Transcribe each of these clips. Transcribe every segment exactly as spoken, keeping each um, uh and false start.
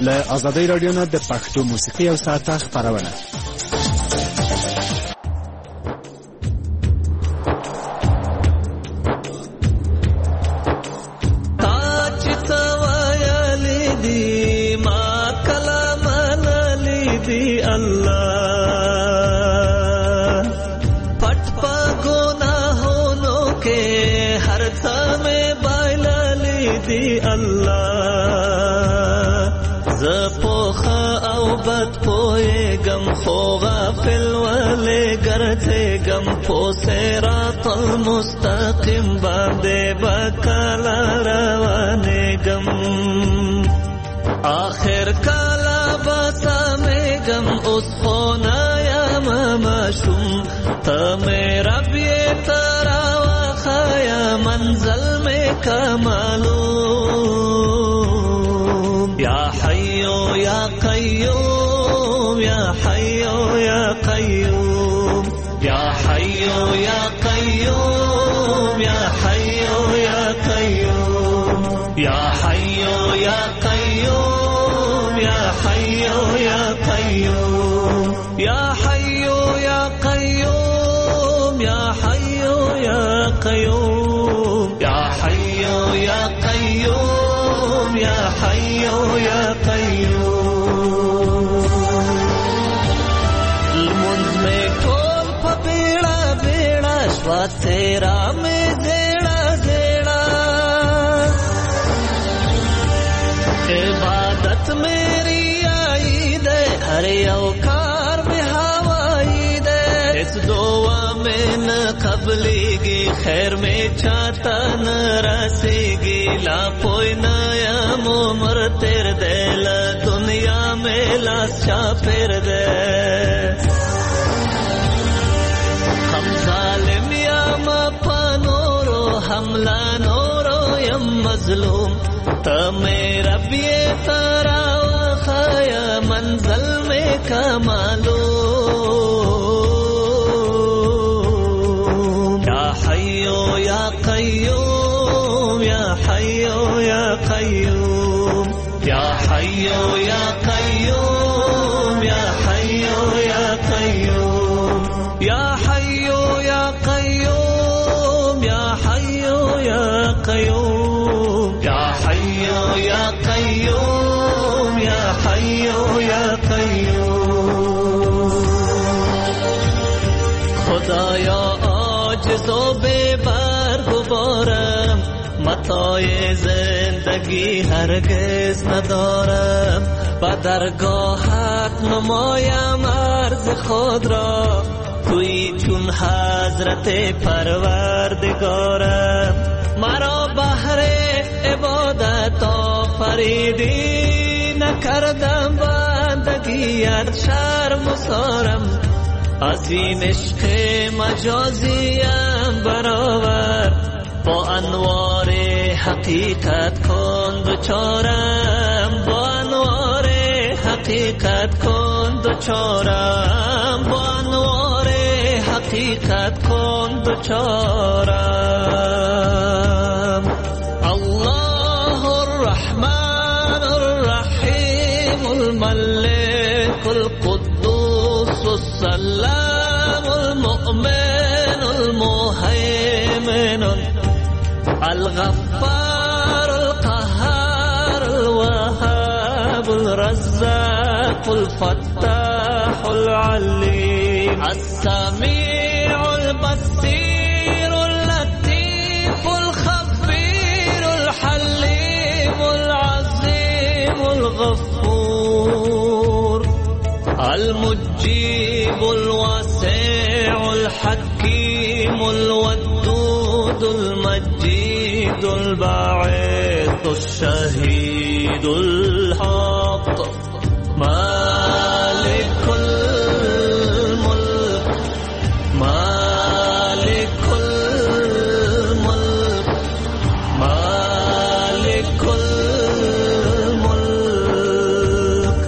له آزادۍ رادیو نه د پښتو موسیقي او ساعته خپرونه. پو صراط المستقیم باندې بکلا روانېږم آخر کلا بسامېږم اوس خو نه یم ماشوم ته مې رب یې ته راوښیه منزل مې که معلوم یا حیو یا قیوم یا حیو یا قیوم یا حیو یا قیوم یا حیو یا قیوم یا حیو یا قیوم یا حیو یا قیوم یا حیو یا قیوم یا حیو یا قیوم یا حیو یا قیوم یا حیو یا قیوم المنز میں تیرا میں زیڑا زیڑا عبادت میری آئی دے ہر اوکار میں ہوائی دے اس دعا میں نہ قبلی گی خیر میں چاہتا نہ رسی گی لا پوئی نیم عمر تیر دے لا دنیا میں لاس چا پھر دے ہم ظالم حملہ نورو یم مظلوم تمہیں رب یہ ترا وخایا منزل میں کا معلوم یا حیو یا قیوم یا حیو یا قیوم یا حیو یا قیوم یا حیو یا قیوم یا حیو یا قیوم یا حیو یا قیوم یا حیو یا قیوم یا حیو یا قیوم خدایا عاجز و بے برگبارم متاع زندگی هرگز ندارم با درگاهت نمایم عرض خود را توی چون حضرت پروردگارم مرا بهر عبادت آفریدی نکردم بندگیت شرم و سارم از این عشق مجازیم برآور با انوار حقیقت کن دوچارم با انوار حقیقت کن دوچارم با انوار حقیقت کن دوچارم الله الرحمن الرحیم الملك القدوس السلام المؤمن المهيمن الغفار القهار الوهاب الرزاق الفتاح العليم السميع البصير اللطيف الخبير الحليم العظيم الغفور المجيب الواسع الحكيم الودود المجيد الباعث الشهيد الحق مالك الملك مالك الملك مالك الملك.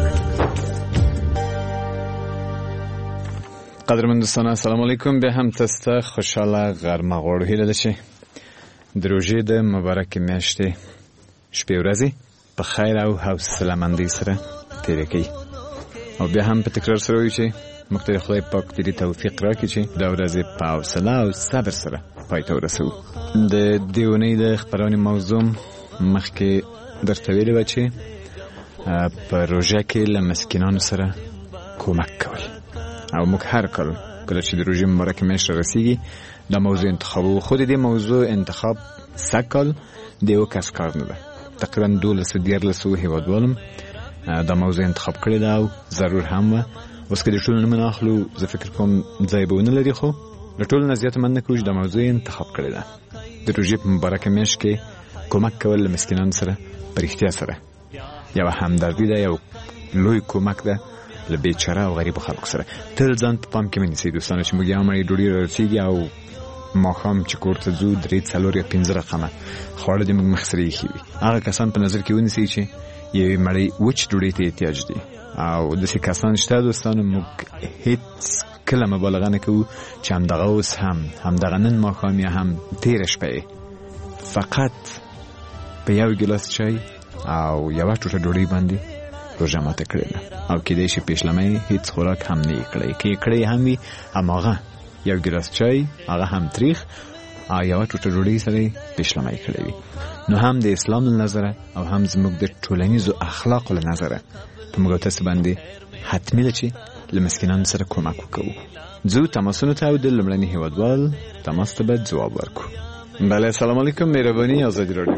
قدرمن دوستان السلام علیکم. به هم تسته خوشحاله غرمه غوړو هیله ده چې د روژې د مبارکې میاشتې شپې ورځې په خیر او حوصله مندۍ سره تېرې کوي او بیا هم په تکرار سره وایو چې موږ ته خدای پاک دې توفیق راکړي چې دا ورځې په حوصله او صبر سره پای ته ورسوو. د دې اونۍ د خپرونې موضوع مخکې درته ویلې وه چې په روژه کې له مسکینانو سره کومک کول او موږ هر کال کله چې د روژې مبارکې میاشت رسیږي دا موضوع انتخابو. خود دې موضوع انتخاب سږ کال د یو کس کار نه ده، تقریبا دولسو دیارلسو هېوادوالو دا موضوع انتخاب کړې ده او ضرور هم وه. اوس که د ټولو نومونه اخلو زه فکر کوم ځای به ونه لري، خو د ټولو نه زیاته مننه کوو چې دا موضوع انتخاب کړې ده. د روژې په مبارکه میاشت کې کومک کول له مسکینانو سره په رښتیا سره یوه همدردي ده، یو لوی کومک ده له بیچاره او غریبو خلکو سره. تل ځان په پام کې ونیسئ دوستانو چې موږ یو مړۍ ډوډۍ رارسېږي او ماښام چې کور ته ځو درې څلور یا پنځه رقمه خواړه د موږ مخې سره ایښي وي. هغه کسان په نظر کې ونیسئ چې یوې مړۍ وچ ډوډۍ ته احتیاج دی او داسې کسان شته دوستانو. موږ هیڅ کله مبالغه نه کوو چې همدغه اوس هم همدغه نن ماښام یا هم تېره شپه فقط په یو ګیلاس چای او یوه ټوټه ډوډۍ باندې روژه ماته کړې ده او کېدای شي پیشلمۍ هیڅ خوراک هم نه یې کړی. که یې کړی هم وي هماغه یو ګیلاس چای، هغه هم تریخ او یوه ټوټه ډوډۍ سره یې پیشلمۍ کړی وي. نو هم د اسلام له نظره او هم زموږ د ټولنیزو اخلاقو له نظره په موږ او تاسو باندې حتمي ده چې له مسکینانو سره کومک وکړو. ځو تماسونو ته او د لومړني هېوادوال تماس ته به ځواب ورکړو. بله، السلام علیکم، مهرباني ازادي راډیو.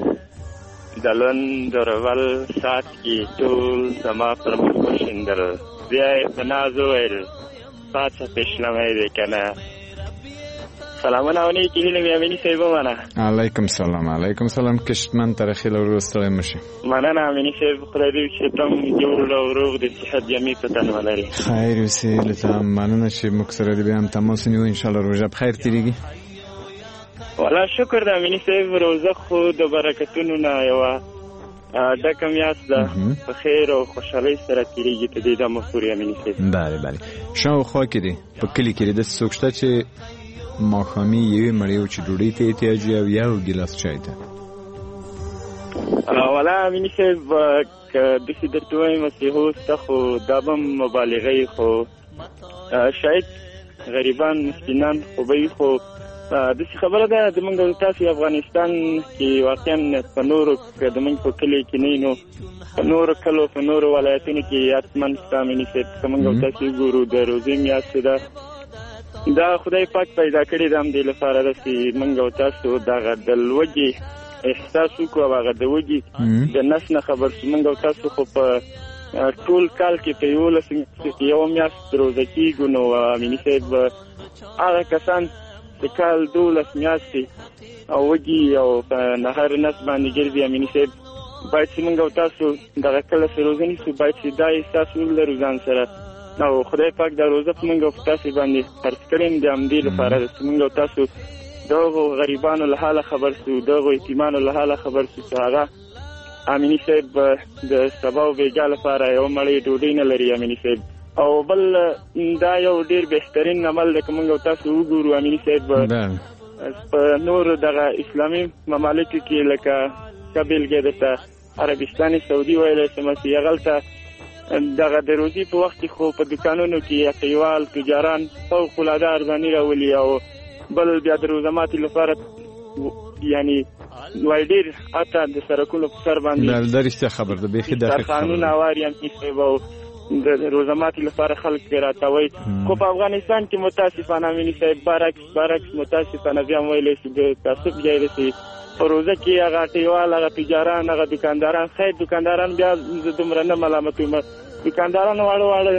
د لون درول سات کې ټول زما پر مخ وشیندل، بیا یې په ناز وویل پاڅه پیشلمۍ دی که نه. سلامونه او نیکې هیلې مې امیني صاحب ومنه. علیکم سلام. علیکم سلام. کشتمن ترخیل او ستړی مه شي. مننه امیني صاحب، خدای دې وکړي چې ته هم جوړ او روغ د صحت جامې په تن ولرې. خیر اوسې، له تا مننه چې موږ سره دې بیا هم تماس ونیو. انشاءالله روژه په خیر تېرېږي. والله شکر د امیني صاحب، روزه خو د برکتونو نه یوه ډکه میاشت ده، په خیر او خوشحالۍ سره تېرېږي تر دې دمه پورې امیني صاحب. بله بله. شاوخوا کې دی په کلي کې دی داسې څوک شته چې ماښامي یوې مړۍ وچې ډوډۍ ته احتیاج وي او یو ګیلاس چای ته؟ والله امیني صاحب که داسې درته ووایم چې هو شته، خو دا به مبالغه وي، خو شاید غریبان مسکینان خو به وي، خو داسې خبره ده زمونږ او تاسې افغانستان کې واقعا په نورو که زمونږ په کلي کې نه وي نو په نورو کلو په نورو ولایتونو کې حتما شته امیني صاحب. که موږ او تاسې وګورو د روزې میاشت ده، دا خدای پاک پیدا کړې ده همدې لپاره ده چې موږ او تاسو دغه د لوږې احساس وکړو او هغه د وږي د نس نه خبر شو. موږ او تاسو خو په ټول کال کې په یولس میاشتو کې یوه میاشت روزه کېږو، نو امیني صاحب هغه کسان د کال دولس میاشتې او وږي او په نهر نس باندې ګرځي امیني صاحب، باید چې موږ او تاسو دغه کله چې روزه نیسو باید چې دا احساس ولرو ځان سره. او خدای پاک دا روزه په موږ او تاسو باندې فرض کړې د همدې لپاره ده چې موږ او تاسو د هغو غریبانو له حاله خبر شو، د هغو یتیمانو له حاله خبر شو چې هغه امیني صاحب د سبا او بیګا لپاره یوه مړۍ ډوډۍ نه لري امیني صاحب. او بل دا یو ډېر بهترین عمل دی که موږ او تاسو وګورو امیني صاحب په نورو دغه اسلامي ممالکو کې لکه ښه بېلګې درته عربستان سعودي ویلی شم چې هغلته دغه د روزي په وخت کې خو په دوکانونو کې یقیوال تجاران فوق العاده ارزاني راولي، او بل بیا د روزه ماتې لپاره یعنې وایي ډېر حتی د سړکونو په سر باندې دا رښتیا خبر ده، بیخي دقیق خبر ده. دسترخوانونه واري امیني صاحب او د روزه ماتې لپاره خلک راتوي. خو په افغانستان کې متاسفانه امیني صاحب برعکس برعکس متاسفانه بیا هم ویلی شي د تعصب ځای دی چې په روزه کې هغه اټیوال هغه تجاران هغه دکانداران، خیر دکانداران بیا زه دومره نه ملامتوم، دکانداران واړه واړه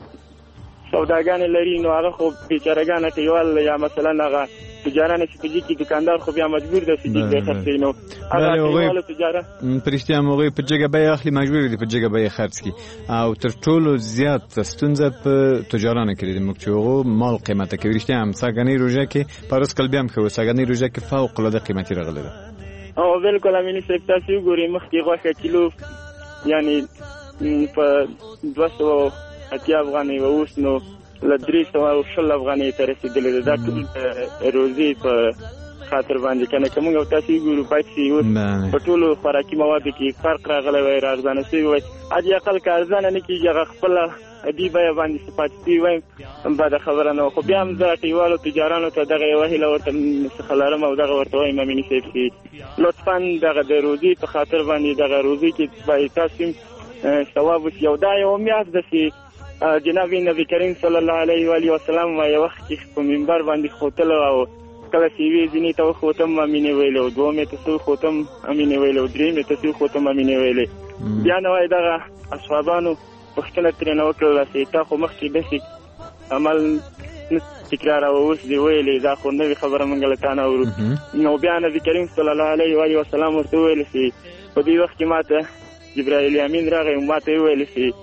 سوداګانې لري نو هغه خو بیچارهګان اټیوال یا مثلا هغه تجاران چې په دې کې دکاندار خو بیا مجبور دی چې دې خرڅي نو هغه اټیوال تجاره په رښتیا موږ په جګه بیه اخلي، مجبور دي په جګه بیه خرڅ کړي. او تر ټولو زیات ستونزه په تجارانو کې دي موږ چې هغه مال قیمته کوي. رښتیا هم ساګنی روزه کې پارس کل بیا هم خو ساګنی روزه کې فوق العاده قیمتي راغله ده. او بالکل امیني صاحب تاسو وګورئ مخکې غوښه کیلو یعنی په دوه سوه اتیا افغانۍ و، اوس نو له درې سوه او شل افغانۍ ته رسېدلې ده. دا ټول روزي په خاطر باندې کنه کوم یو تاسو ګورو پاتې اوس په ټولو خوراکي موادو کې فرق راغلی وای ارزانه شوی وای اجي اقل که ارزانه نه کیږي هغه خپل ادي بیا باندې صفاتي وای بعد خبره نه خو بیا هم زه ټیوالو تجارانو ته دغه یو هیله ورته خلارم او دغه ورته وایم امینی صاحب چې لطفا دغه د روزي په خاطر باندې دغه روزي کې به تاسو ثواب یو دا یو میاس د سي جناب نبی کریم صلی الله علیه و آله وسلم و یو وخت کې په منبر باندې خوتل او کله چې وی ځینی ته خوتم امینه ویلو دوه مې ته خوتم امینه ویلو درې مې ته خوتم امینه ویلې بیا نو دغه اصحابانو پښتنه ترې نو کړل چې تا خو مخکې د عمل تکرار او اوس دی ویلې دا خو نوې خبره مونږ له تا نه اورو نو بیا نبی کریم صلی الله علیه و آله وسلم ورته ویل چې په دې وخت کې ماته جبرائیل امین راغی ماته ویل چې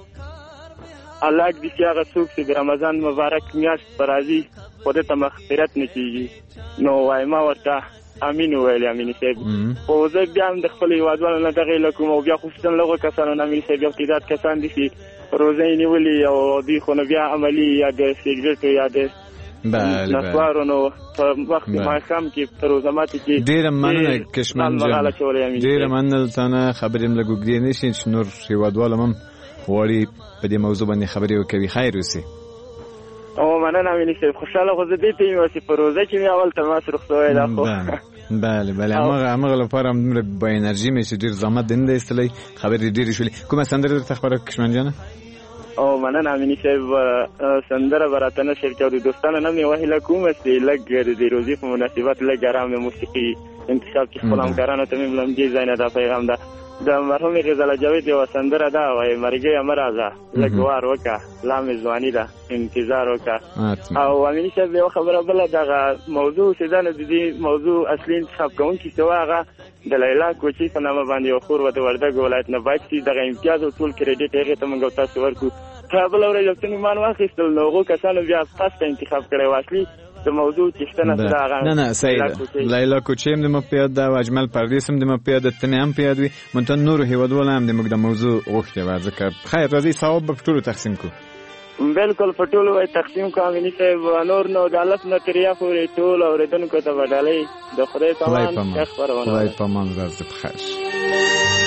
الله دې چې هغه څوک چې د رمضان مبارک میاشت پر راځي خدای ته مغفرت نکېږي نو وای ما ورته امین ویل امین صاحب خو زه بیا هم د خپل هیوادوالو نه دغې له کوم او بیا خصوصا لغو کسانو نه امین صاحب یو تعداد کسان دي چې روزه یې نیولي او دوی خو نو بیا عملي یا د سګرټو یا د نسوارو نو په وخت ماښام کې په روزه ماتي کې ډېره مننه کشمن جان ډېره مننه تانه خبرې هم لږ اوږدې نه شي چې نور هیوادوال هم غواړي په دې موضوع باندې خبرې وکوي خیر اوسي او مننه امین صاحب خوشحاله خو زه دې ته یم چې په روزه کې مې اول تماس رخصوی دا خو بله بله همغه همغه لپاره هم دومره با انرژي مې چې ډېر زحمت دې نه دی ایستلی خبرې ډېرې شولې کومه سندره درته خبره کشمن جانه او مننه امین صاحب سندره به راته نه شر کوي دوستانو نه مې وهیله کوم چې لږ د روزي په مناسبت لږ ارامه موسیقي انتخاب کې خپل همکارانو ته مې لمجې ځای نه دا پیغام ده د مرحوم غزاله جاوید یو سندره ده وایي مرګي امرازه لږ وار وکړه لا مې ځواني ده انتظار وکړه او امین صاحب یو خبره بله دغه موضوع چې دا نه د دې موضوع اصلي انتخاب کوونکي چې وه هغه د لیلا کوچي په نامه باندې یو خور وه د وردګ ولایت نه باید چې دغه امتیاز او ټول کریډیټ هغې ته موږ تاسو ورکړو که بله ورځ یو څه ایمان واخیستل نو هغو کسانو بیا تاسو ته انتخاب کړی و اصلي د موضوع چشتنه سره هغه نه نه صحیح ده لیلا کوچي هم د ما په یاد ده او اجمل پردیس هم د ما په یاد ده تنې هم په یاد وي منتها نورو هیوادوال هم د موږ د موضوع غوښتې وه ځکه خیر راځئ ثواب به په ټولو تقسیم کړو بالکل په ټولو به تقسیم کړو امیني صاحب نور نو د الف نه تر یا پورې ټول اورېدونکو ته به ډالۍ د خدای په امان ښه خپرونه خدای په امان راځه په خیر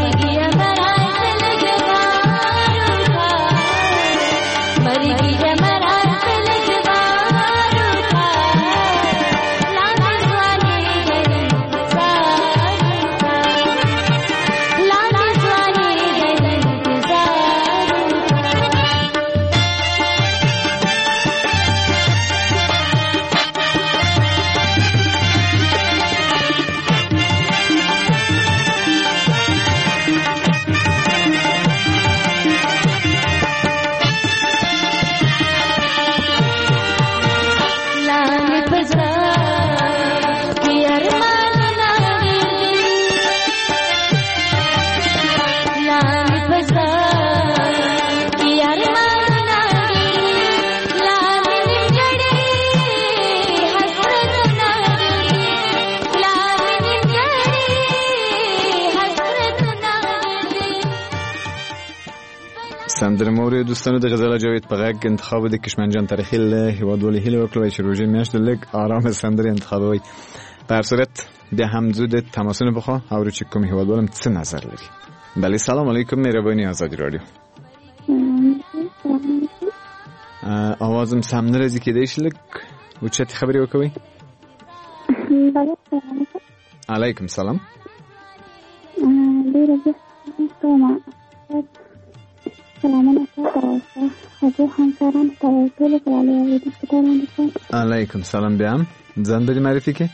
Maria مورد دوستانو د غزل جاوید په غږ انتخاب د کشمنجان تاریخي له هیوادوالې هیله وکړئ چې روژې میاشت لږ آرام سندرې انتخابوي. په هر صورت بیا هم زود تماسونه بخوا او چې کوم هیوادوالم څه نظر لري. بله سلام علیکم، مهربانی آزادی رادیو. آوازم سم نرازی کېدای شي لږ اوچتې خبرې وکوئ. علیکم سلام. ډېره زه کومه سلامونه تاسو ته همکاران ته ټول کړالو د سپټالو څخه. علیکم سلام. بیا هم ځان به معرفي کې.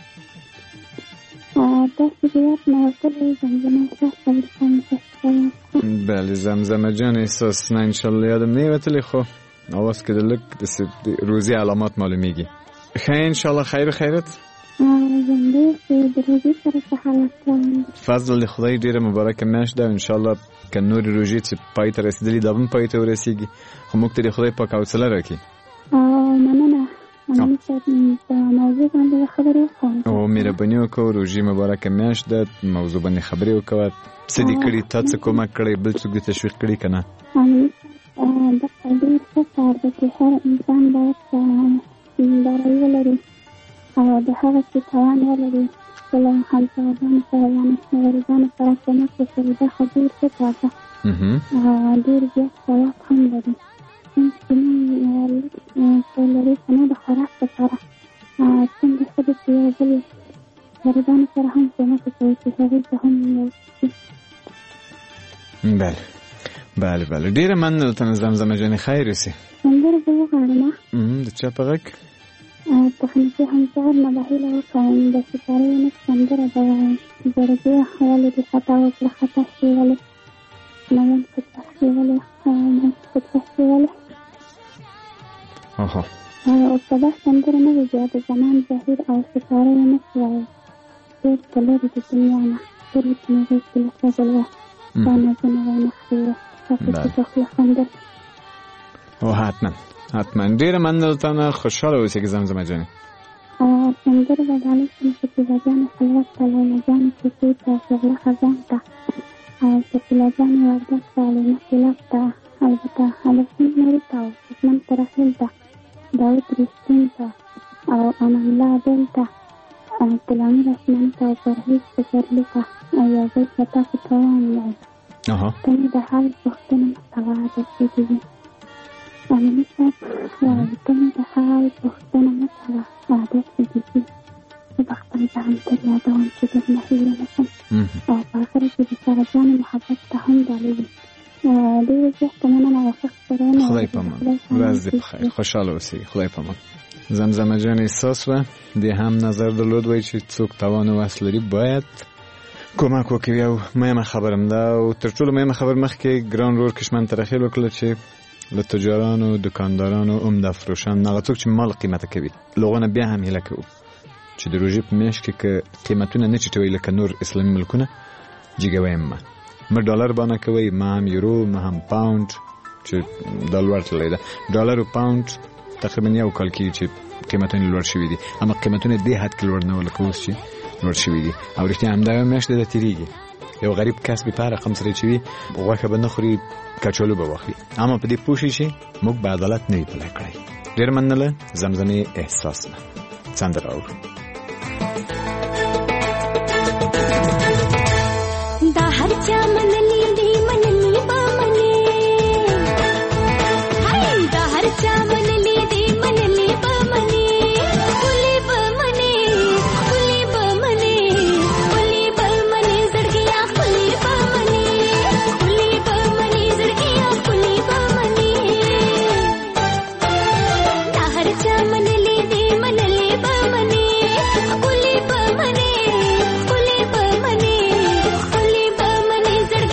ا تاسو دې نو ټول زمزمه تاسو بله زمزمه جان احساس نه ان شاء الله یادم نه وتلی خو اواز کې د لک د روزي علامات معلومیږي. خیر ان شاء الله خیر خیرت. زنده چې د روزي سره صحت فضل خدای ډیره مبارک میاشت ده ان شاء الله. که نور روزي چې پای ته رسیدلی دا هم پای ته ورسیږي خو موږ ته خدای پاک حوصله راکړي. مننه مننه چې موضوع باندې خبرې وکړم. او مهرباني وکړه، روزي مبارک میاشت ده، موضوع باندې خبرې وکړه. څه دې کړي تاسو کومه کړی بل څوک دې تشویق کړي کنه؟ د قدرت څخه کار د هر انسان باید دارایی ولري او د هغه څه توان ولري چې له همکارانو سره یعنې غریبانو سره کومک وکړي. دا خو ډېر ښه کار ده، ډېر زیات ثواب هم لري. چې موږ لري که نه د خوراک لپاره څنګه ښه ده چې یو بل غریبانو سره هم کومک وکړي چې هغوی ته هم یو بله بله بله ډیره مننه درته زمزمه جانې. خیر اوسې. سندره به وغواړم. د چا په غږ؟ تخنیکي همکار نه به هیله وکړم د ستارې نه سندره به وایم. زړګی ولې دې خطا وکړه، خطا شوې ولې مین فتح شوې ولې مین فتح شوې ولې. او په دا سندره نه وي بیا د زمان ظاهر او ستارې نه وایي ډېر په لرې د دنیا نه ډېر ورته مې غېږ کې له فضل وه دا نازونه وای مخفیره تاسو چې تخله خندل. او حتما حتما ډېره مننه درته نه. خوشحاله اوسې که زمزمه جانې. سندره به ډالۍ شم شکیبه جانې خلوت ته لیلا جانې کیسې ته شغله خزان ته شکیله جانې وردګ ته علیمه خلاف ته البته الفین نوري ته او عثمان ترحیل ته داود رښتین ته او امان الله عدل ته غلامي رحماني ته او پرهیز پسرلي ته او یو ځای به تاسو ته وایم ته مې د حال پوښتنه مه کوه درته دې وي. امیني صاحب وایي ته مې د حال پوښتنه مه کوه عادت دې دې وي. زه به خپل ځان تر یادوم چې درنه هیله نه شم او په آخره کې د ساره جانې محبت ته هم ډالۍ وي. ډېرې زیاته مننه او ښه خپرونه. خدای په امان. ورځ دې په خیر. خوشحاله اوسئ. خدای په امان. زمزمه جان احساس وه دې هم نظر درلود وایي چې څوک توان او وس لري باید کومک وکړي. او مهمه خبرم ده او تر ټولو مهمه خبر مخکې ګران رور کشمن ترخیل وکړه چې له تجارانو دکاندارانو عمده فروشان هغه څوک چې مال قیمته کوي لغونه بیا هم هیله کوو چې د روژې په میاشت کې که قیمتونه نه ټیټوي لکه نور اسلامي ملکونه جګوی مه مه ډالر باندې کوئ، ما هم یورو، ما هم پاوند چې دا لوړ تللی ده. ډالر او پاوند تقریبا یو کال کې چې قیمتونه لوړ شوي دي، اما قیمتونه دې حد کې لوړ نه وو لکه اوس چې لوړ شوي دي. او رښتیا همدا میاشت ده تېرېږي، یو غریب کس به په رقم سره چې وي غوښه به نه خوري، کچالو به واخلي. اما په دې پوه شي چې موږ به عدالت نه وي پلی کړی. ډېر مننه. زمزمې احساس نه سندره اورو. دا هر چا منلی دی منلی با منی، هاي دا هر چا منلی دی منلی با منی، کلی با منی کلی با منی کلی با منی زړګیا کلی با منی کلی با منی زړګیا کلی با منی. دا هر چا منلی دی منلی با منی، کلی با منی کلی با منی کلی با منی زړګیا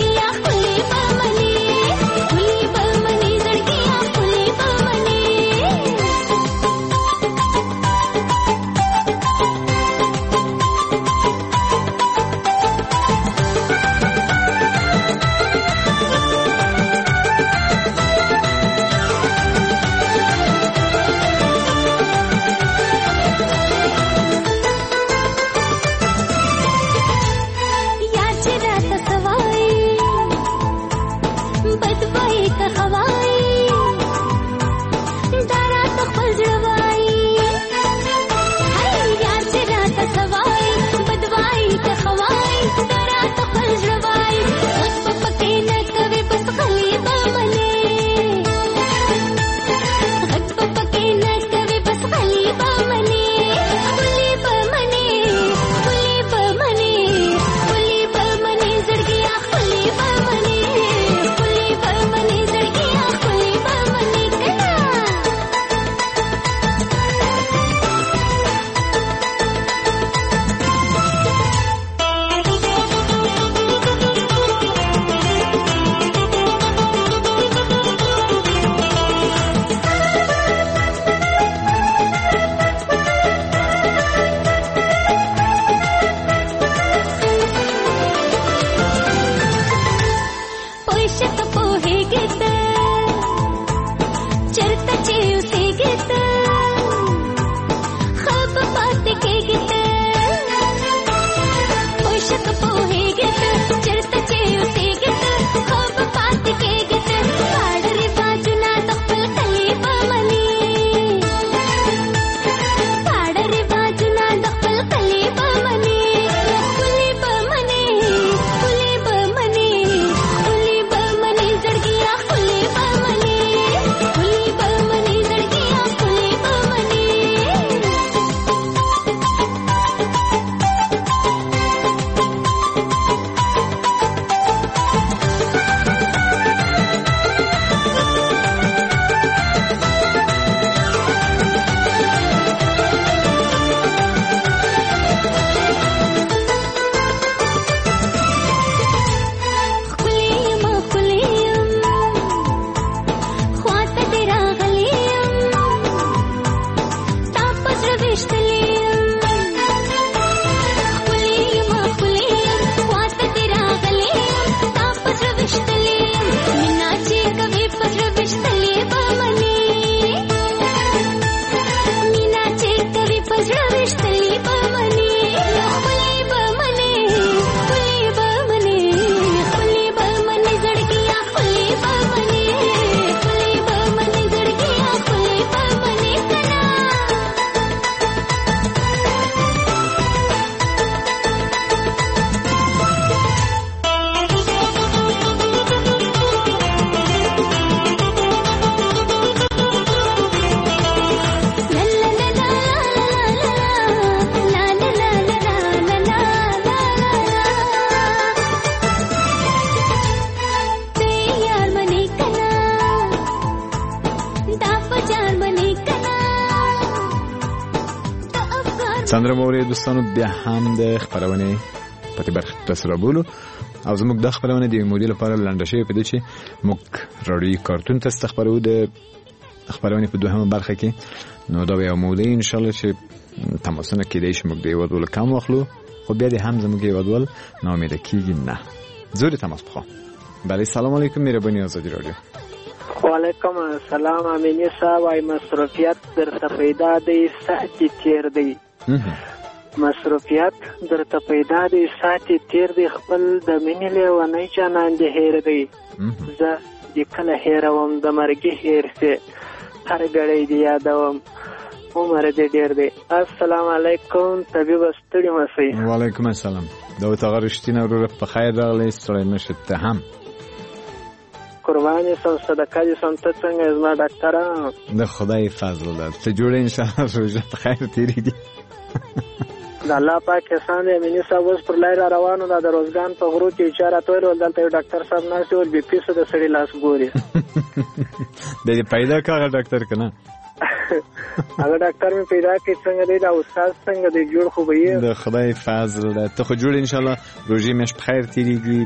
سندره موري دوستانو بیا هم د خبرونه په دې برخه تاسو رابولو او زموږ د خبرونه د مودې لپاره لنډه شوی په دې چې موږ راډیو کارتون تاسو خبرو د خبرونه په دوهمه برخه کې نو دا به مودې ان شاء الله چې تماسونه کېدای شي موږ د یو ډول کم واخلو خو بیا د هم زموږ یو ډول ناامید کیږي نه زوري تماس بخوا بله سلام علیکم مهربانی آزادی رادیو وعلیکم السلام امینی صاحب ای مصروفیت در پیدا دی ساعتی تیر دی مصروفیت در پیدا دی ساعتی تیر دی خپل د مینې لیونی جانان دی هیر دی زه د کله هیروم د مرګي هیر سي هر غړی دی یادوم عمر دې ډیر دی. السلام علیکم طبيب ستړي مسئ. وعلیکم السلام. دا ته غرشتینه ورو په خیر راغلی ستړي نشته ته هم. قرباني سم صدقه دې سم ته څنګه زما ډاکټر د خدای فضل ده ته جوړ ان شاء الله روزه په خیر تیریږي. د الله پاک احسان دې مینه صاحب اوس پر لار روانو ده د روزګان په غرو کې اشاره تویل ول دلته ډاکټر صاحب ناست ول بي پي سره د سړي لاس ګوري. دې پیدا کاغه ډاکټر کنه هغه ډاکټر مې پیدا کړ څنګه دی دا استاد څنګه دی جوړ خو به یې د خدای فضل ده ته خو جوړ ان شاء الله روزي مش په خیر تیریږي.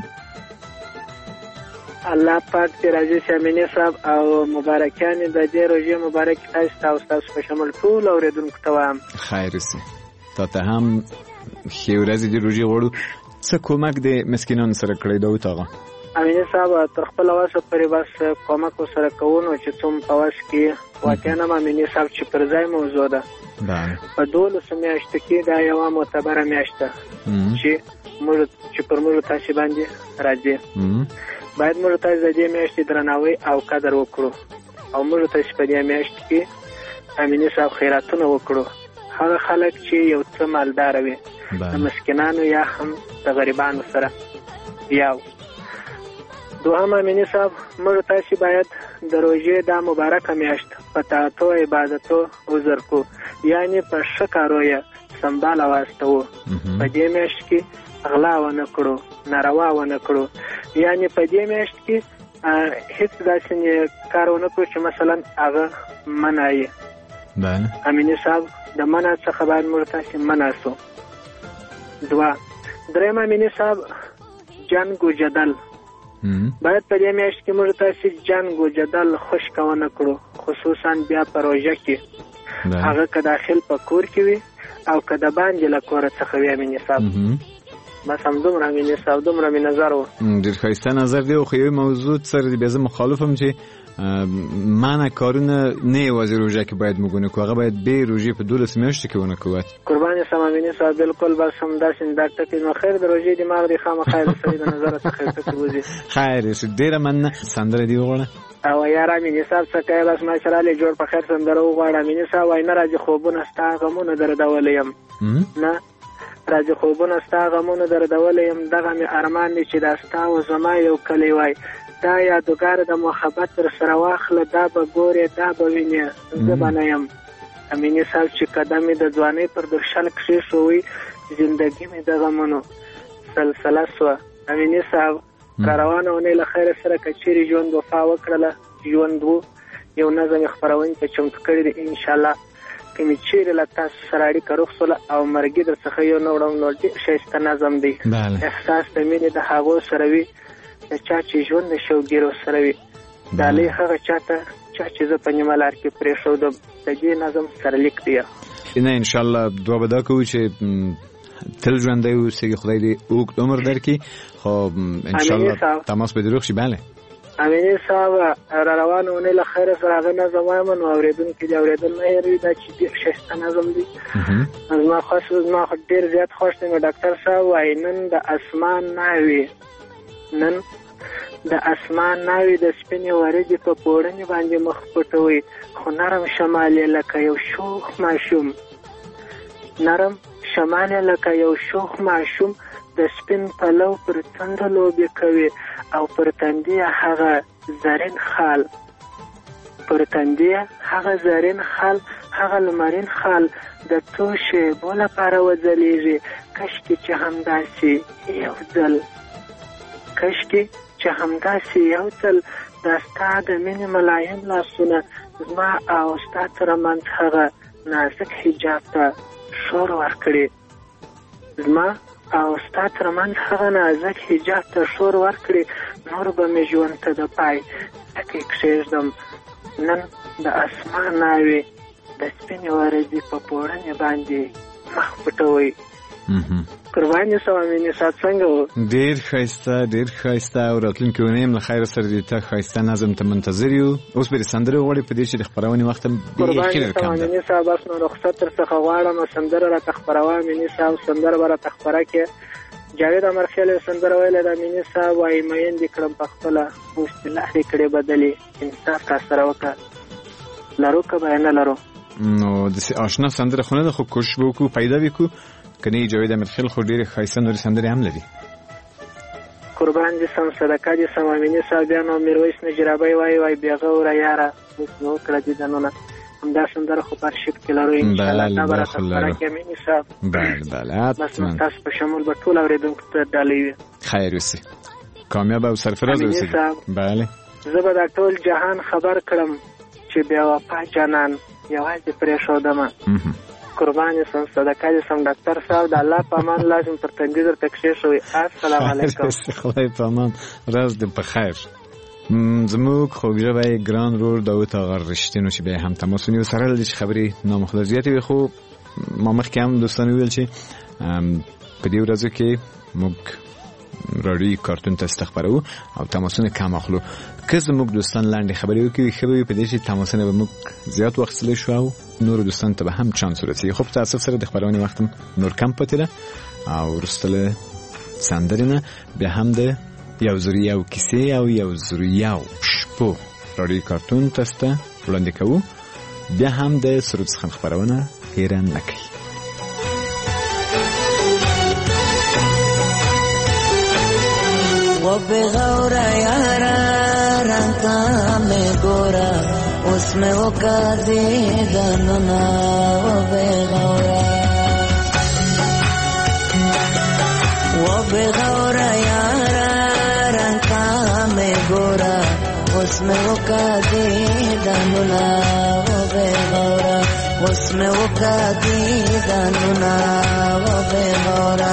الله پاک دې راځي شامینه صاحب او مبارکان د دې روزي مبارک تاسو او تاسو په شمول ټول اوریدونکو ته وایم خیر سي ته ته هم خیر ورځې د روزي غوړو څه کومک دې مسکینان سره کړی دا وتاغه امینه صاحب تر خپل واسه پرې بس کومک سره کوونو چې څوم پواس کې واقعا ما امینه صاحب چې پر ځای موضوع ده په ډول سمیاشت کې دا یو معتبره میاشت ده چې موږ چې پر موږ تاسو باندې راځي باید موږ تاسو د دې میاشتې درناوی او قدر وکړو او موږ تاسو په دې میاشت کې امینه صاحب خیراتونه وکړو. هغه خلک چې یو څه مالدار وي د مسکینانو یا هم د غریبانو سره بیاو. دوهم امینه صاحب موږ تاسو باید د روزې د مبارک میاشت په تاسو عبادتو وزرکو یعنی په شکرویا سنبال واستو په دې میاشت کې غلا ونه کړو ناروا ونه کړو یعنی په دې میاشت کې هیڅ داسې کارونه کوي چې مثلا هغه منایي بله امینه صاحب د منع څخه باید موږ تاسو مناسو. دوا دریم امینه صاحب جنگ و جدل باید په دې میاشت کې موږ تاسو جنگ و جدل خوش کونه کړو خصوصا بیا پروژه کې هغه که داخل په کور کې وي او که د باندې له کور څخه وي امینه صاحب بس هم دومره امینه صاحب دومره می نظر و ډېر ښایسته نظر دی. خو یو موضوع سره دی بیا زه مخالفم چې معنی کارونه نه یوازې روژه کې باید موږ کوو هغه باید بې روژې په دولس میاشتو کې ونه کوو. قرباني سم امینه صاحب بالکل بس هم داسې ډاکټر کې نو خیر د روژې دماغ دی خامخا د سړي د نظر څخه څه وځي. خیر شه ډېره مننه سندره دی وغواړه او یار امینه صاحب څه کوي بس ما سره له جوړ په خیر سندره وغواړه امینه صاحب وای نه راځي خوبونه ستا غمونه دردولم نه راځي خوبونه ستا غمونه دردولم دغه می ارمان دی چې دا ستا او زما یو کلی وای دا یادګار د محبت تر سره واخله دا به ګورې دا به وینې زه به نه یم. امینه صاحب چې قدم د ځوانۍ پر درشل کښې شوی زندګي مې د غمونو سلسله سوه. امینه صاحب روانه اونۍ له خیره سره که چیرې ژوند وفا وکړله ژوند و یو نظم خپرونکي چمتو کړی دی انشاءالله که مې چیرې له تاسو سره اړیکه رخصوله او مرګي در څخه یو نه وړم نو ډېر ښایسته نظم دی. احساس د مینې د هغو سره وي د چا چې ژوند د شوګیرو سره وي ډالۍ هغه چا ته چا چې زه په نیمه لار کې پرېښودم د دې نظم سرلیک دی. نه انشاءالله دعا به دا کوو چې تل ژوندی اوسېږي خدای دې اوږد عمر درکړي خو انشاءالله تماس به دې روغ شي. بله امینه صاحب را روانه اونۍ له خیره سره هغه نظم وایم نو اورېدونکي دې اورېدل نه هېروي دا چې ډېر ښایسته نظم دی. زما خوښ زما خو ډېر زیات خوښ دی نو ډاکټر صاحب وایي نن د اسمان ناوې نن د اسمان ناوې د سپینې وریځې په پوړنې باندې مخ پټوي خو نرم شمال یې لکه یو شوخ ماشوم نرم شمال یې لکه یو شوخ ماشوم د سپین پلو پر تنده لوبې کوي او پر تندې هغه زرین خال پر تندې هغه زرین خال هغه لمرین خال د څو شېبو لپاره وځلیږي کشکې چې همداسې یو ځل کشکې چې همداسې یو ځل دا ستا د مینې ملایم لاسونه زما او ستا ترمنځ هغه نازک حجاب ته شور ورکړي. زما او ستا ترمنځ هغه نازک حجاب ته شور ورکړي، نور به مې ژوند ته د پای ټکي کښېږدم. نن د اسمان ناوې د سپینې ورځې په پوړنې باندې مخ پټوي. قربان دې سم امینې صاحب څنګه و؟ ډېر ښایسته ډېر ښایسته او راتلونکي اونۍ هم له خیره سره دې ته ښایسته نظم ته منتظر یو. اوس به دې سندرې وغواړې په دې چې د خپرونې وخت هم بیخي ډېر کم ده. امینې صاحب بس نو رخصت در څخه غواړم، سندره راته خپروه امینې صاحب، سندره به راته خپره کړې. جاوید امرخیل یو سندره ویلې ده امینې صاحب، وایي مین دې کړم په خپله اوس چې لارې کړې بدلې، انصاف را سره وکړه، لرو که به نه لرو. نو داسې آشنا سندره خو نه ده، خو کوشش به وکړو پیدا وي کړو. کنی جاوید امیرخیل خو ډېرې ښایسته نورې سندرې هم لري. قربان دې سم، صدقه دې سم امینې صاحب. بیا نو میرویس نجرابی وایي وایي بې غوره یاره اوس مې وکړه دیدنونه، همدا سندره خو په ارشیف کې لرو انشاءالله. دا به راته خپره کړې امینې صاحب. بله بله بس نو تاسو په شمول به ټول اورېدونکو ته ډالۍ وي. خیر اوسې، کامیاب او سرفراز اوسې. بله زه به دا ټول جهان خبر کړم چې بیا وفا جانان یوازې پرېښودمه. قربان سم، صدقه دې سم ډاکټر صاحب. د الله په امان لازم تر تندي درته کښېښوي. السلام علیکم. خدای په امان، راز دې په خیر. زموږ خوږژبی ګران رور داود آغا رشتینو چې بیا هم تماس ونیو سره لدې چې خبرې نامخدار زیاتې وي. خو ما مخکې هم دوستانو ویل چې په دې ورځو کې موږ راډیو کارتون ته استخبارو او تماسونه کم اخلو. که زموږ دوستان لاندې خبرې وکړي ښه به وي، په دې چې تماسونه به موږ زیات واخیستلی شو او نورو دوستانو ته به هم چانس ورسېږي. خو په تاسف سره د خپرونې وخت هم نور کم پاتې ده او وروسته له سندرې نه بیا هم د یو زر یو کیسې او یو زر یو شپو راډیو کارتون تاسو ته وړاندې کوو. بیا هم د سرود څخه خپرونه هېره نه کوي. و بغورا یارا رنگا میں گورا اس میں وہ قاضی دننا. و بغورا و بغورا یارا رنگا میں گورا اس میں وہ قاضی دننا. و بغورا اس میں وہ قاضی دننا. و بغورا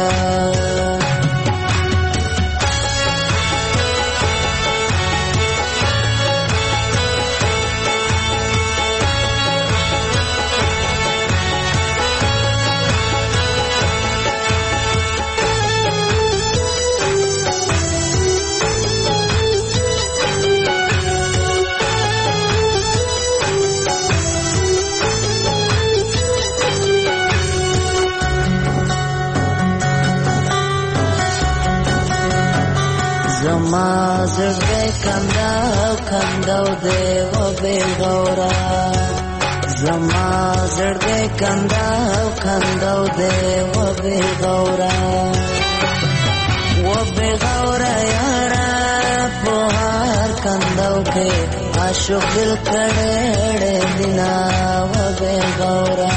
زما زړګی کنداو کنداو دی و بېغوره. زما زړګی کنداو کنداو دی و بېغوره. و بېغوره یاره په هر کنداو کې عاشق دل کړی دینا. و بېغوره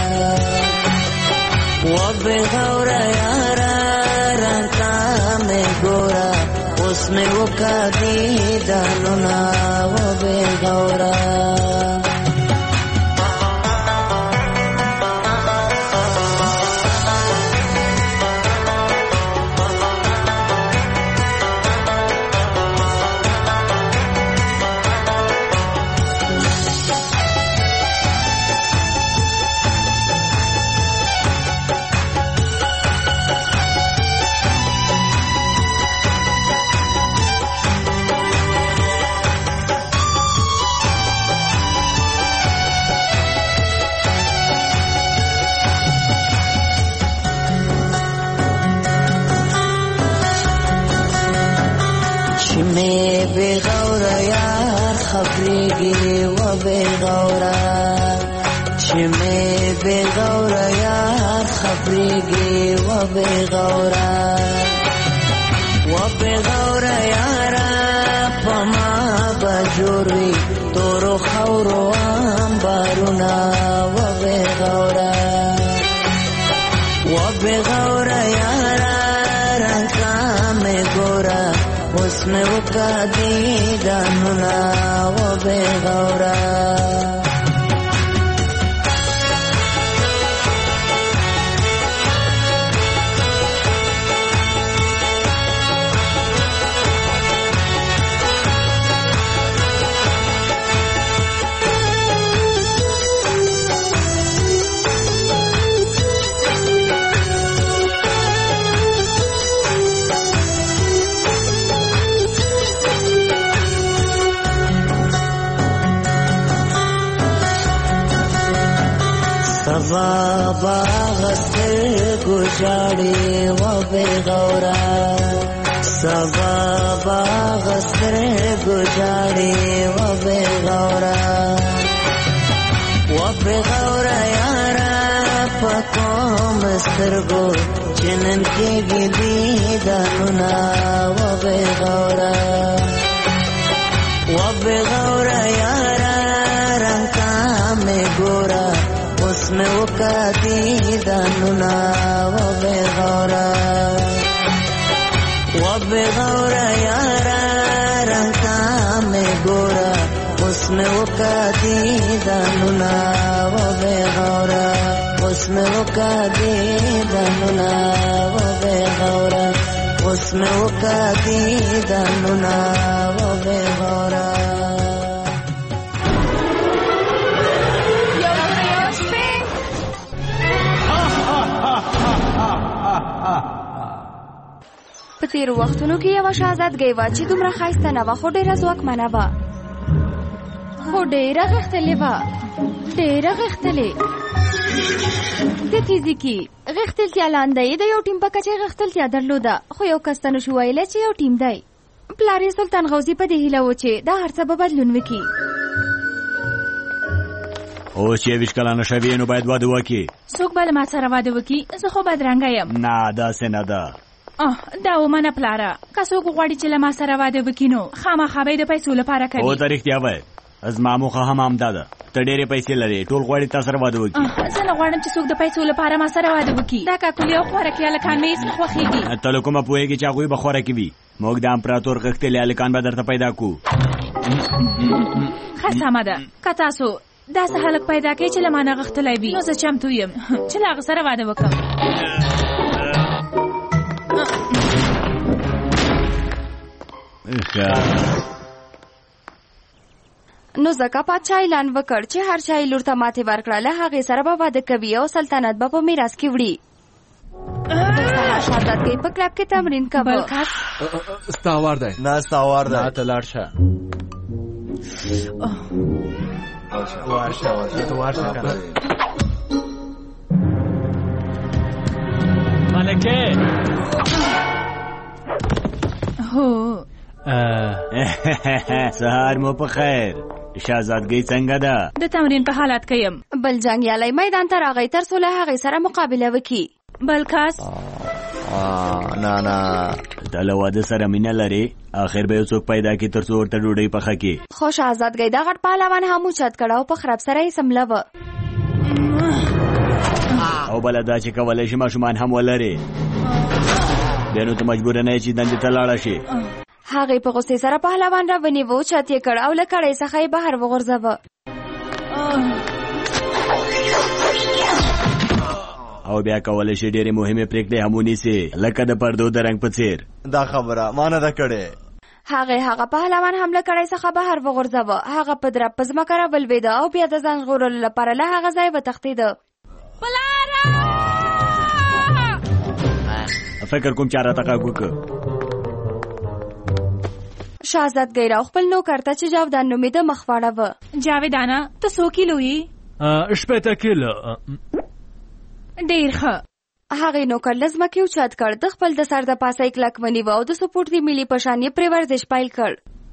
و بېغوره یاره رنګه مې ګوره اس میں وہ قاضی دانونا. و بېغوره میں بېغوره یار خبرېږي. و بېغوره چې مې بېغوره یار خبرېږي. و بېغوره و بېغوره یاره په ما به جوړ وي تورو خاورو انبارونه. و بېغوره و بېغوره یاره رنګه مې ګوره اس میں وہ قاضی دانونا. و بېغوره سبا باغ سترګو ژاړي و بېغوره سبا باغ سترګو ژاړي و بېغوره و بېغوره یاره په کوم سترګو چې نن کېږي دیدنونه و بېغوره و بېغوره یاره رنګ مې ګوره اوس مې وکړه دیدنونه و بېغوره و بېغوره یاره رنګ مې ګوره اوس مې وکړه دیدنونه و بېغوره اوس مې وکړه دیدنونه و بېغوره اوس مې وکړه دیدنونه و بېغوره په تیرو وختونو کې یوه شهزادګۍ وه چې دومره ښایسته نه وه خو ډېره ځواکمنه وه خو ډېره غښتلې وه ډېره غښتلې د فزیکي غښتلتیا لاندې د یو ټیم په کچه غښتلتیا درلوده خو یو کس ته نشو ویلی چې یو ټیم دی پلار یې سلطان غوزي په دې هیله و چې دا هر څه به بدلون وکړي اوس چې یویشت کلنه شوې نو باید واده وکړي څوک به له ما سره واده وکړي زه خو بدرنګه یم نه داسې نه ده دا ومنه پلاره که څوک غواړي چې له ما سره واده وکړي نو خامخا به یې د پیسو لپاره کوي او ته رښتیا وایې زما موخه هم همدا ده ته ډېرې پیسې لرې ټول غواړي تا سره واده وکړي زه نه غواړم چې څوک د پیسو لپاره ما سره واده وکړي دا کاکولي او خوارکي هلکان مې هېڅ نه خوښېږي ته له کومه پوهېږې چې هغوی به خوارکي وي موږ د امپراتور غښتلي هلکان به درته پیدا کړو ښه سمه ده که تاسو داسې هلک پیدا کړئ چې له ما نه غښتلی وي نو زه چمتو یم چې له هغه سره واده وکړم نو ځکه پادشاه اعلان وکړ چې هر چا یې لور ته ماتې ورکړه له هغې سره به واده کوي او سلطنت به په میراث کې وړي شهزادګۍ په کلب کې تمرین کوه ستا وار دی نه ستا وار دی ته لاړ شه ورشه ورشه ته ورشه کنه ملکه هو سهار مو په خیر شهزادګۍ څنګه ده د تمرین په حالت کې یم بل جنګیالی میدان ته راغی تر څو له هغې سره مقابله وکړي بل کس نه نه ته له واده سره مینه لرې آخر به یو څوک پیدا کړي تر څو ورته ډوډۍ پخه کړي خو شهزادګۍ دا غټ پهلوان هم اوچت کړه او په خراب سره یې سملوه او بله دا چې کولی شي ماشومان هم ولرې بیا نو ته مجبوره نه یې چې دندې ته لاړه شي هغې په غوسې سره پهلوان را ونیوه اوچت یې کړ او له کړۍ څخه یې بهر وغورځوه او بیا کولی شي ډېرې مهمې پرېکړې هم ونیسي لکه د پردو د رنګ په څېر دا خبره ما نه ده کړې هغې هغه پهلوان هم له کړۍ څخه بهر وغورځوه هغه په درب په ځمکه را ولوېده او بیا د ځان ژغورلو لپاره له هغه ځای وتښتېده فکر کوم چې راته غږ وکړه شهزادګۍ راو خپل نوکر ته چې جاودان نومېده مخ واړوه جاویدانه ته څو کیلو یې شپېته کیلو ډېر ښه هغې نوکر له ځمکې اوچت کړ د خپل د سر د پاسه یې کلک ونیوه او د سپورټ د میلې په شان یې پرې ورزش پیل کړ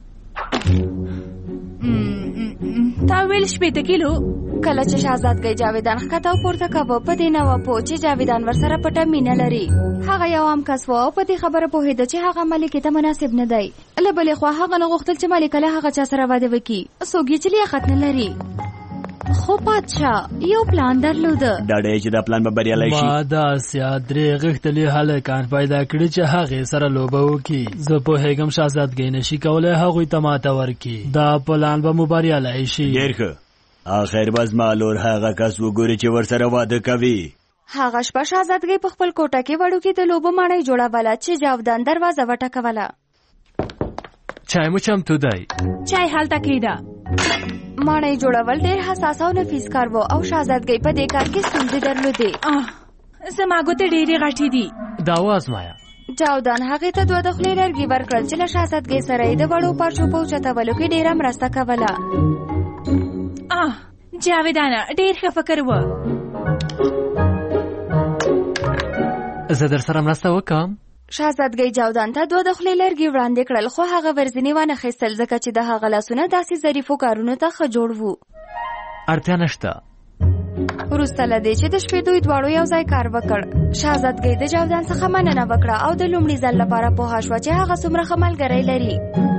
تا ویل شپېته کیلو کله چې شهزادګۍ جاویدان ښکته او پورته کوه په دې نه وه پوه چې جاویدان ورسره پټه مینه لري هغه یو عام کس و او په دې خبره پوهېده چې هغه ملکې ته مناسب نه دی له بلې خوا هغه نه غوښتل چې ملکه له هغه چا سره واده وکړي څوک یې چې لیاقت نه لري خو پادشاه یو پلان درلوده ډاډه یې چې دا پلان به بریالی شي ما داسې درې غښتلي هلکان پیدا کړي چې هغې سره لوبه وکړي زه پوهېږم شهزادګۍ نشي کولی هغوی ته ماته ورکړي دا پلان به مو بریالی شي ډېر ښه آخر به زما لور هغه کس وګوري چې ورسره واده کوي هغه شپه شهزادګۍ په خپل کوټه کې وړوکې د لوبو ماڼۍ جوړوله چې جاودان دروازه وټکوله چای مو چمتو دی چای هلته کېده ماڼۍ جوړول ډېر حساس او نفیس کار و او شهزادګۍ په دې کار کې ستونزې درلودې زما ګوتې ډېرې غټې دي دا وازمایه جاودان هغې ته دوه د خولې لرګي ورکړل چې له شهزادګۍ سره یې د وړو پارچو په اوچتولو کې ډېره مرسته کوله جاویدانه ډېر ښه فکر و زه در سره مرسته وکم. شهزادګۍ جاودان ته دوه د خولې لرګي وړاندې کړل خو هغه ورځنی ونه خیستل ځکه چې د هغه لاسونه داسې ظریفو کارونو ته ښه جوړ وو. اړتیا نشته. وروسته له دې چې د شپې دوی دواړو یو ځای کار وکړ شهزادګۍ د جاودان څخه مننه وکړه او د لومړي ځل لپاره پوهه شوه چې هغه څومره ښه ملګری لري.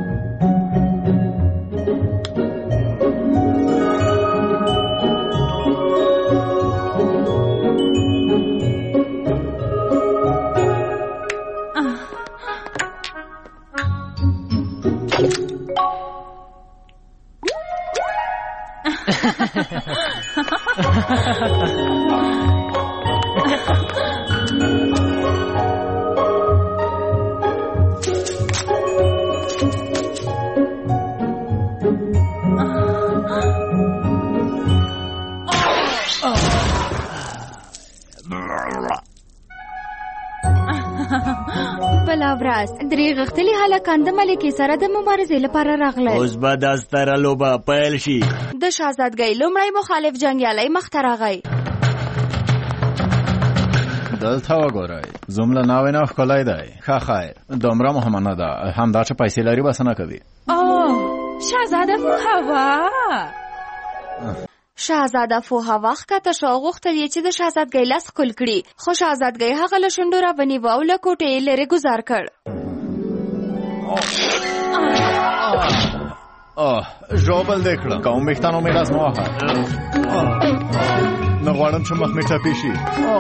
بلا ورځ درې غښتلي هلکان د ملکې سره د مبارزې لپاره راغلل. اوس به دا ستره لوبه پیل شي. د شهزادګۍ لومړی مخالف جنګیالی مخته راغی. دلته وګورئ زموږ له ناوې نه ښکلی دی. ښه خیر دومره مهمه نه ده همدا چې پیسې لري بس نه کوي. اوه شهزاده فوهوا. شهزاده فوهوا ښکته شو او غوښتل یې چې د شهزادګۍ لاس ښکل کړي خو شهزادګۍ هغه له شونډو را ونیوه او له کوټې یې لرې ګوزار کړ. ژوبل دې کړه کوم ویښتانو مې لاس مه وهه. نه غواړم چې مخ مې ټپي شي.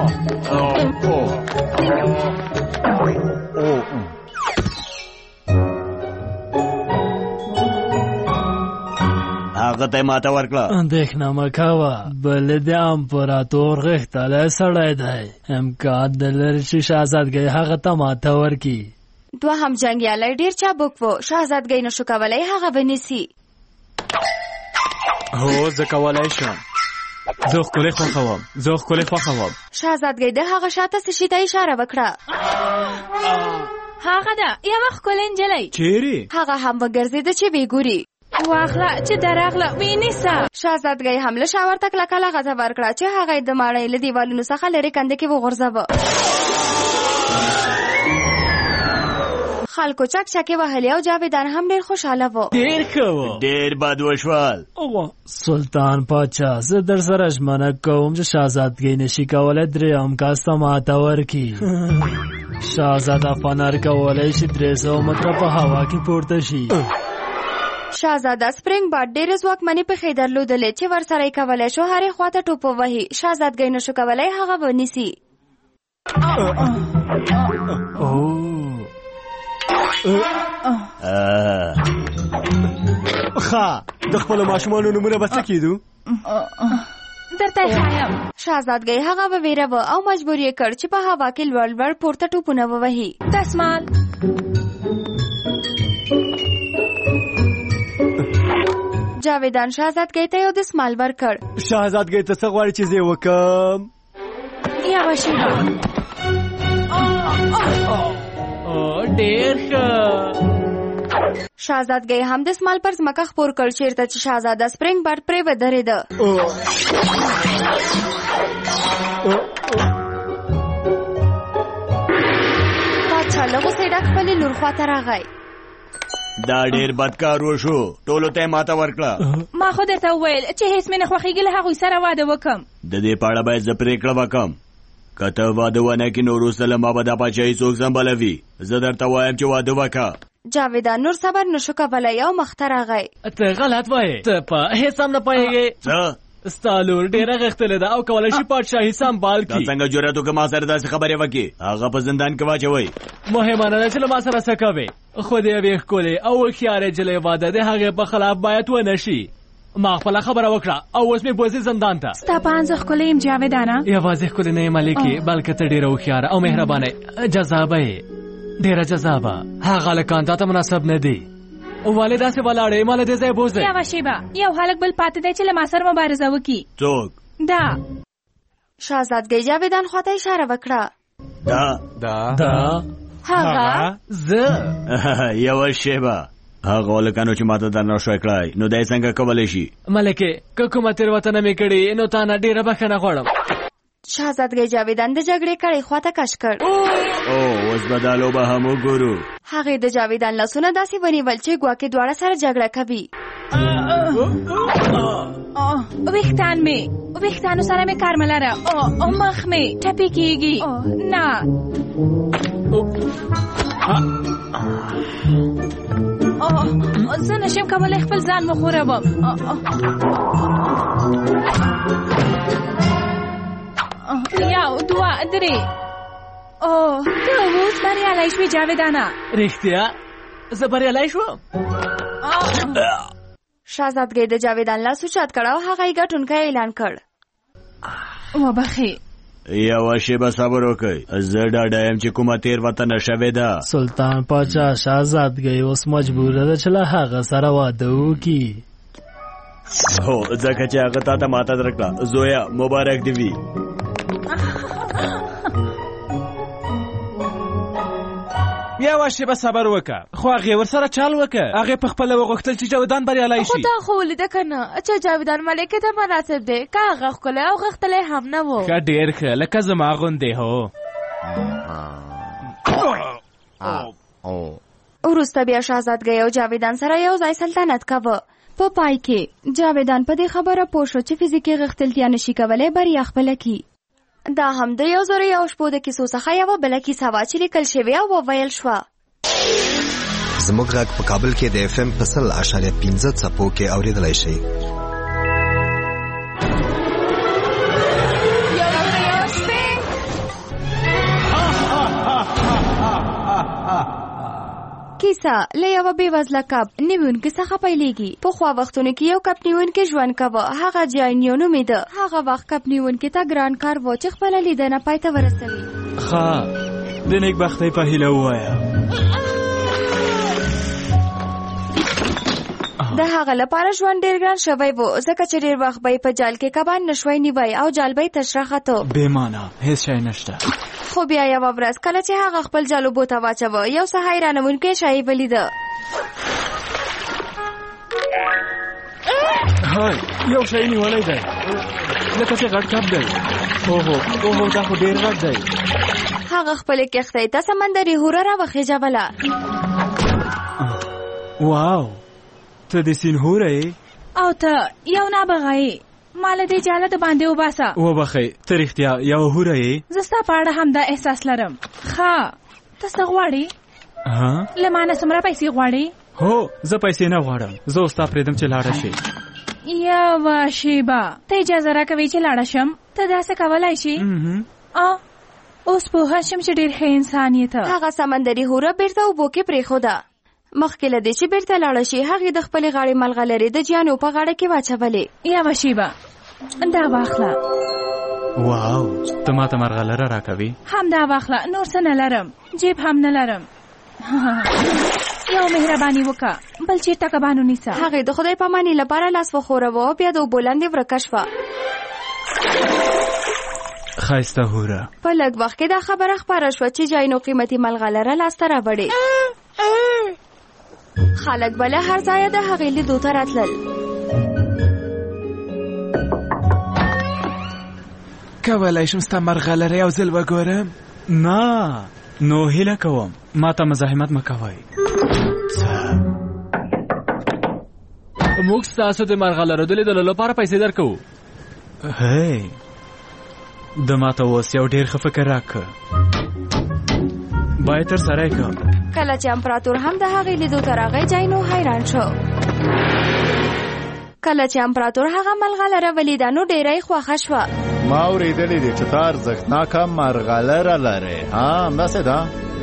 هغه ته ماته ورکړه. اندېښنه مه کوه بل د امپراتور غښتلی سړی دی امکان نه لري چې شهزادګۍ هغه ته ماته ورکړي. دوهم جنګیالی ډېر چابک و شهزادګۍ نشو کولی هغه ونیسي. هو زه کولی شم. زه ښکلې خوښوم زه ښکلې خوښوم. شهزادګۍ د هغه شاته څه شي ته اشاره وکړه. هغه ده یوه ښکلې نجلۍ. چیرې؟ هغه هم وګرځېده چې ویې ګوري. واخله چې درغله وینیسه. شهزادګۍ هم له شا ورته کلکه لغته ورکړه چې هغه یې د ماڼۍ له دیوالونو څخه لرې کنده کې وغورځوه. خلکو چکچکې وهلې او جاویدان هم ډېر خوشحاله و. ډېر ښه و. ډېر بد وشول. سلطان پاچا زه در سره ژمنه کوم چې شهزادګۍ نشي کولی درېیم کس ته ماته ورکړي. شهزاده فنر کولی شي درې سوه متره په هوا کې پورته شي. شهزاده سپرینګ باټ ډېرې ځواکمنې پښې درلودلې چې ورسره یې کولی شو هرې خواته ټوپ ووهي. شهزادګۍ نشو کولی هغه ونیسي. ښه د خپلو ماشومانو نومونه به څه کېدو؟ درته یې ښایم. شهزادګۍ هغه وویروه او مجبور یې کړ چې په هوا کې لوړ لوړ پورته ټوپونه ووهي. دسمال جاویدان شهزادګۍ ته یو دسمال ورکړ. شهزادګۍ ته څه غواړي چې زه یې وکړم؟ یوه شېبه. ډېر ښه. شهزادګۍ هم دسمال پر ځمکه خپور کړ چېرته چې شهزاده سپرینګ باټ پرې ودرېده. پاچا له غوسې ډک خپلې لور خواته راغی. دا ډېر بد کار وشو ټولو ته یې ماته ورکړه. ما خو درته وویل چې هېڅ مې نه خوښېږي له هغوی سره واده وکړم. د دې په اړه باید زه پرېکړه وکړم. که ته واده ونه کړې نو وروسته له ما به دا پاچاهي څوک سمبالوي. زه درته وایم چې واده وکړه. جاویدان نور صبر نشو کولی او مخته راغی. ته غلط وایې ته په هېڅ هم نه پوهېږې. څه؟ ستا لور ډېره غښتلې ده او کولی شي پادشاهي سمبال کړي. دا څنګه جرأت وکړه ما سره داسې خبرې وکړي؟ هغه په زندان کې واچوئ. مهمه نه ده چې له ما سره څه کوې خو د یوې ښکلې او هوښیارې نجلۍ واده د هغې په خلاف باید ونه شي. ما خپله خبره وکړه او اوس مې بوځې زندان ته. ستا په اند زه ښکلې یم جاویدانه؟ یوازې ښکلې نه یې ملکې بلکې ته ډېره هوښیاره او مهربانه جذابه یې ډېره جذابه. هغه هلکان تا ته مناسب نه دي. ولې داسې ولاړې ما له دې ځایه بوځې؟ یوه شېبه یو هلک بل پاتې دی چې له ما سره مبارزه وکړي. څوک؟ دا شهزادګۍ جاویدان خواته اشاره وکړه. دا دا دا هغه زه. یوه شېبه هغه هلکانو چې ماته درنه شوی کړی نو دا یې څنګه کولی شي؟ ملکې که کومه تېروتنه مې کړې نو تا نه ډېره بښنه غواړم. شهزادګۍ جاویدان د جګړې کړۍ خواته کش کړ. او اوس به دا لوبه هم وګورو. هغې د جاویدان لاسونه داسې ونیول چې ګواکې دواړه سره جګړه کوي. ویښتان مې ویښتانو سره مې کار مه لره. مخ مې ټپي کېږي. نه زه نشم کولی خپل ځان وښوروم. یو دوه درې. او ته اوس بریالی شوې جاویدانه. رښتیا زه بریالی شوم. شهزادګۍ د جاویدان لاس اوچت کړ او هغه یې ګټونکی اعلان کړ. وبخې یوه شېبه صبر وکئ. زه ډاډه یم چې کومه تېروتنه شوې ده. سلطان پاچا شهزادګۍ اوس مجبوره ده چې له هغه سره واده وکړي. هو ځکه چې هغه تا ته ماته درکړه. زویا مبارک دې وي. یوه شېبه صبر وکړه. خو هغې ورسره چال وکړه. هغې په خپله وغوښتل چې جاویدان بریالی شي. خو تا خو ولیده که نه چې جاویدان ملکې ته مناسب دی. که هغه ښکلی او غښتلی هم نه و. ښه ډېر ښه لکه زما غوندې. هو وروسته بیا شهزادګۍ او جاویدان سره یو ځای سلطنت کوه. په پای کې جاویدان په دې خبره پوه شو چې فزیکي غښتلتیا نشي کولی بریا خپله کړي. دا هم د یو زرو یو شپو د کیسو څخه یوه بله کیسه وه چې لیکل شوې او وویل شوه. زموږ غږ په کابل کې د اف ام په سل اعشاریه پنځه څپو کې اورېدلی شئ. کیسه له یوه بېوزله کب نیونکي څخه پیلېږي. پخوا وختونو کې یو کب نیونکی ژوند کوه. هغه جاینیو نومېده. هغه وخت کب نیونکي ته ګران کار و چې خپله لیدنه پای ته ورسوي. ښه د نیکبختۍ په هیله ووایه. د هغه لپاره ژوند ډېر ګران شوی و ځکه چې ډېر وخت به یې په جال کې کبان نشوی نیوی او جال به یې تش راخته. بېمانه هېڅ شی نشته. خو بیا یوه ورځ کله چې هغه خپل جال اوبو ته واچوه یو څه حیرانوونکی شی ولیده. هی یو شی نیولی دی لکه چې غټ کب دی. اوهو اوهو دا خو ډېر غټ دی. هغه خپلې کښتۍ ته سمندري هوره راوخېجوله. واو ته د سیند هوره یې او ته یو نابغه یې. ما له دې جاله د باندې وباسه. وبخئ ته رښتیا یوه هوره یې. زه ستا په اړه هم دا احساس لرم. ښه ته څه غواړې؟ له ما نه څومره پیسې غواړې؟ هو زه پیسې نه غواړم. زه اوس تا پرېږدم چې لاړه شي. یوه شېبه ته اجازه راکوې چې لاړه شم؟ ته داسې کولی شي؟ اوس پوهه شم چې ډېر ښه انسان یې ته. هغه سمندري هوره بېرته اوبو کې پرېښوده. مخکې له دې چې بېرته لاړه شي هغې د خپلې غاړې ملغلرې د جیانو په غاړه کې واچولې. یوه شېبه دا واخله. واو ته ما ته مرغلره راکوي؟ هم دا واخله. نور څه نه لرم. جیب هم نه لرم. یو مهرباني وکړه بل چېرته کبان ونیسه. هغې د خدای پاماني لپاره لاس وښوروه او بیا د اوبو لاندې ورکه شوه. ښایسته هوره. په لږ وخت کې دا خبره خپره شوه چې جاینو قیمتي ملغلره لاسته راوړې. خلک به له هر ځایه د هغې لیدو ته راتلل. کولی شم ستا مرغلره یو ځل وګورم؟ نه نو هیله کوم ما ته مزاحمت مه کوئ. موږ ستاسو د مرغلرو د لیدلو لپاره پیسې درکوو. هی د ما ته اوس یو ډېر ښه فکر راکړه. باید تر سره یې کړم. کله چې امپراتور هم د هغې لیدو ته راغی جاینو حیران شو. کله چې امپراتور هغه ملغلره ولیده نو ډېره یې خوښه شوه. ما اورېدلې دي چې ته ارزښتناکه مرغلره لرې. ها همداسې ده؟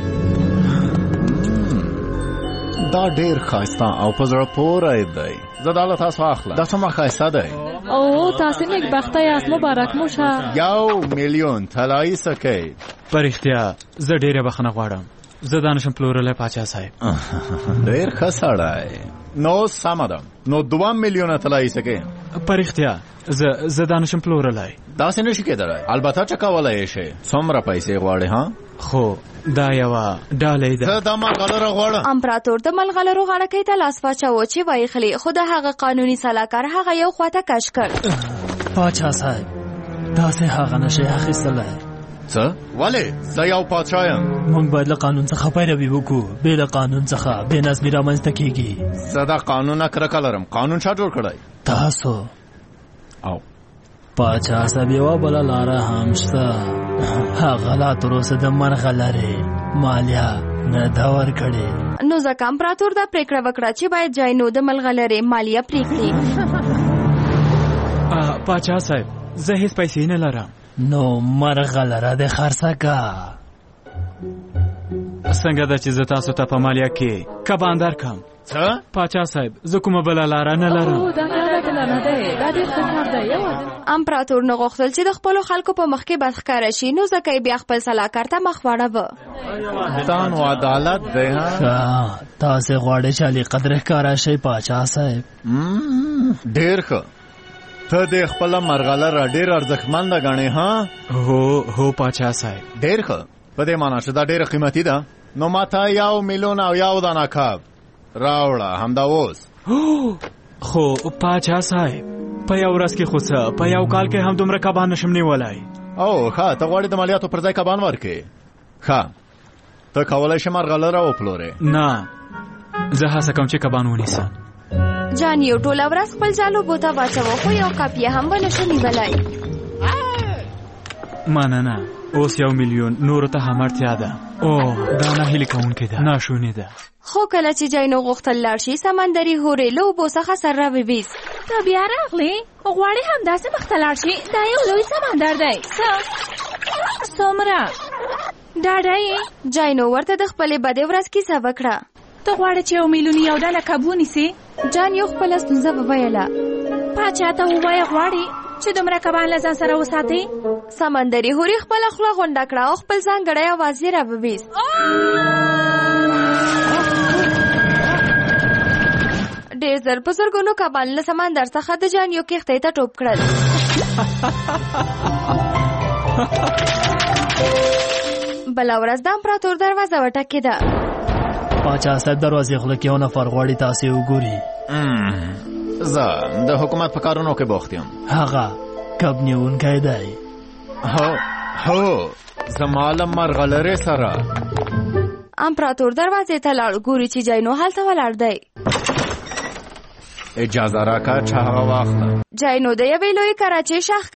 دا ډېر ښایسته او په زړه پوری دی. زه دا له تاسو اخلم. دا څومره ښایسته دی. او تاسې نیکبخته یاست. مبارک مو شه. یو میلیون طلایي سکې. په رښتیا زه ډېره بخښنه غواړم. زه دا نشم پلورلی پاچا صاحب. ډېر ښه سړی. نو سمه ده. نو دوه میلیونه طلایي سکې. په رښتیا زه زه دا نشم پلورلی. داسې نشي کېدلی. البته چې کولی یې شې. څومره پیسې غواړې؟ ها خو دا یوه ډالۍ ده. ته دا مرغلره غواړه؟ امپراتور د ملغلرو غاړکۍ ته لاس واچوه چې ویې خلي. خو د هغه قانوني سلاکار هغه یو خواته کش کړ. پاچا صاحب تاسې هغه نشئ اخیستلی. څه؟ ولې؟ زه یو پاچا یم. موږ باید له قانون څخه پیروي وکړو. بې له قانون څخه بې نظمي رامنځته کېږي. زه د قانون نه کرکه لرم. قانون چا جوړ کړی؟ تاسو. او پاچا صاحب یوه بله لاره هم شته. هغه لا تر اوسه د مرغلرې مالیه نه ده ورکړې. نو ځکه امپراتور دا پرېکړه وکړه چې باید جاینو د ملغلرې مالیه پرېږدي. پاچا صاحب زه هیڅ پیسې نه لرم. نو مرغلره دې خرڅه که. څنګه ده چې زه تاسو ته په مالیه کې کبان درکړم؟ څه؟ پاچا صاحب زه کومه بله لاره نه لرم. امپراتور نه غوښتل چې د خپلو خلکو په مخ کې بد ښکاره شي، نو ځکه یې بیا خپل سلاکار ته مخ واړوه. دان و عدالت دی. ښه تاسې غواړئ چې علي قدر ښکاره شئ پاچا صاحب. ډېر ښه. ته دې خپله مرغلره ډېر ارزښتمنده ګڼې ها؟ هو هو پاچا صاحب. ډېر ښه. په دې معنا چې دا ډېره قیمتي ده. نو ماته یو میلیون او یو دانه کب راوړه همدا اوس. خو پاچا صاحب په یو ورځ کې خو څه په یو کال کې هم دومره کبان نشم نیولی. او ښه ته غواړې د مالیاتو پر ځای کبان ورکړې. ښه ته کولی شې مرغلره وپلورې. نه زه هڅه کوم چې کبان ونیسم. جان یو ټوله ورځ خپل جال اوبو ته واچوه، خو یو کب یې هم ونه شو نیولی. مننه. اوس یو میلیون نورو ته هم اړتیا ده. او دا ناهیلې کوونکې ده، ناشونې ده. خو کله چې جاینو غوښتل لاړ شي، سمندري هورې له اوبو څخه سر راوویست. ته بیا راغلې؟ غواړې همداسې مخته لاړ شي؟ دا یو لوی سمندر دی. څه څومره ډاډه یې؟ جاینو ورته د خپلې بدې ورځ کیسه وکړه. ته غواړې چې یو میلیون یو دانه کب ونیسې؟ جان یو خپله ستونزه وویله. پاچا ته ووایه غواړې چې دومره کبان له ځان سره وساتې؟ سمندري هورې خپله خوله غونډه کړه او خپل ځانګړی اواز یې راوویست. ډېر زر په زرګونو کبان له سمندر څخه د جانیو کښتۍ ته ټوپ کړل. بله ورځ د امپراتور دروازه وټکېده. پاچا صاحب دروازې خوله کې یو نفر غواړي تاسې وګوري. زه د حکومت په کارونو کې بوخت یم. هغه کب نیونکی دی. هو هو زما له مرغلرې سره. امپراتور دروازې ته لاړ، ګوري چې جاینو هلته ولاړ دی. اجازه راکړه چې هغه واخله. جاینو د یوې لویې کراچۍ شاخ